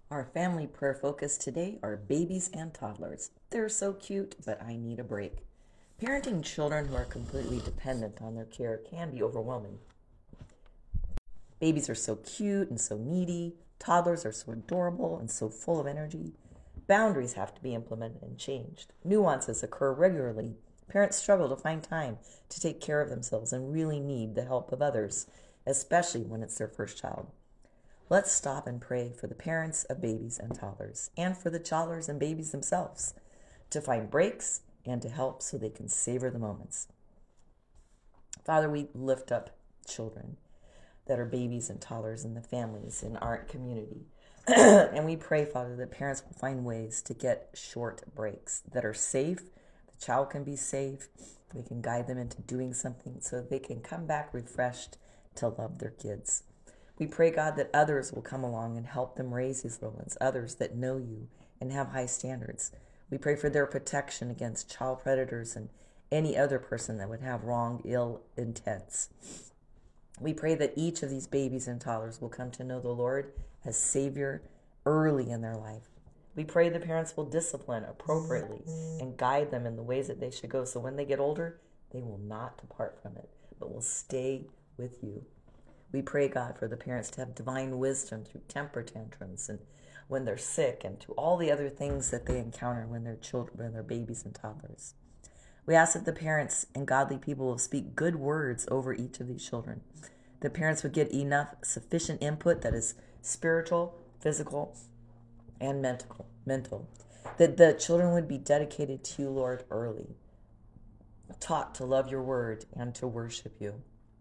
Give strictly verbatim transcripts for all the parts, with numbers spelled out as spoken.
Our family prayer focus today are babies and toddlers. They're so cute, but I need a break. Parenting children who are completely dependent on their care can be overwhelming. Babies are so cute and so needy. Toddlers are so adorable and so full of energy. Boundaries have to be implemented and changed. Nuances occur regularly. Parents struggle to find time to take care of themselves and really need the help of others, especially when it's their first child. Let's stop and pray for the parents of babies and toddlers and for the toddlers and babies themselves to find breaks and to help so they can savor the moments. Father, we lift up children that are babies and toddlers in the families in our community. And we pray, Father, that parents will find ways to get short breaks that are safe. The child can be safe. We can guide them into doing something so they can come back refreshed to love their kids. We pray, God, that others will come along and help them raise these little ones, others that know you and have high standards. We pray for their protection against child predators and any other person that would have wrong, ill intents. We pray that each of these babies and toddlers will come to know the Lord as Savior early in their life. We pray the parents will discipline appropriately and guide them in the ways that they should go, so when they get older, they will not depart from it, but will stay with you. We pray, God, for the parents to have divine wisdom through temper tantrums and when they're sick and to all the other things that they encounter when they're children, when they're babies and toddlers. We ask that the parents and godly people will speak good words over each of these children. The parents would get enough sufficient input that is spiritual, physical, and mental. mental. That the children would be dedicated to you, Lord, early, taught to love your word and to worship you.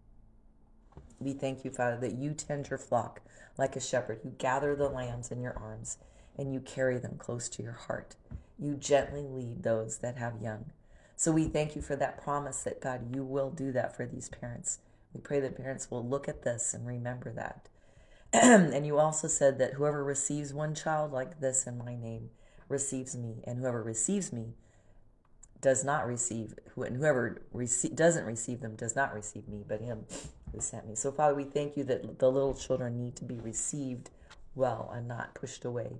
We thank you, Father, that you tend your flock like a shepherd. You gather the lambs in your arms and you carry them close to your heart. You gently lead those that have young. So we thank you for that promise that, God, you will do that for these parents. We pray that parents will look at this and remember that. And you also said that whoever receives one child like this in my name receives me, and whoever receives me does not receive, and whoever rece- doesn't receive them does not receive me, but him who sent me. So, Father, we thank you that the little children need to be received well and not pushed away.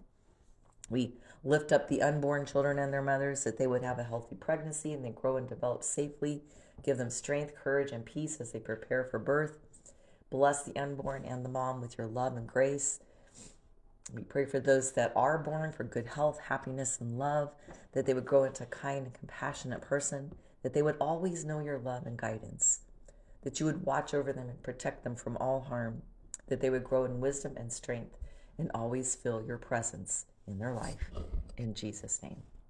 We lift up the unborn children and their mothers, that they would have a healthy pregnancy and they grow and develop safely. Give them strength, courage, and peace as they prepare for birth. Bless the unborn and the mom with your love and grace. We pray for those that are born for good health, happiness, and love, that they would grow into a kind and compassionate person, that they would always know your love and guidance, that you would watch over them and protect them from all harm, that they would grow in wisdom and strength and always feel your presence in their life. In Jesus' name.